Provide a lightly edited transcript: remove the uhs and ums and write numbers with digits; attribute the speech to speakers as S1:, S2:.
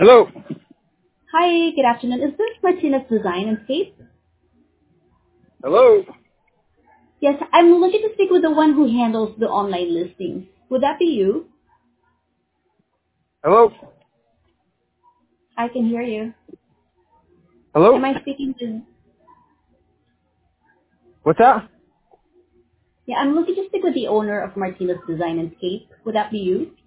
S1: Hello.
S2: Hi, good afternoon. Is this Martinez Design and Scape?
S1: Hello.
S2: Yes, I'm looking to speak with the one who handles the online listings. Would that be you?
S1: Hello.
S2: I can hear you.
S1: Hello.
S2: Am I speaking to?
S1: What's that?
S2: Yeah, I'm looking to speak with the owner of Martinez Design and Scape. Would that be you?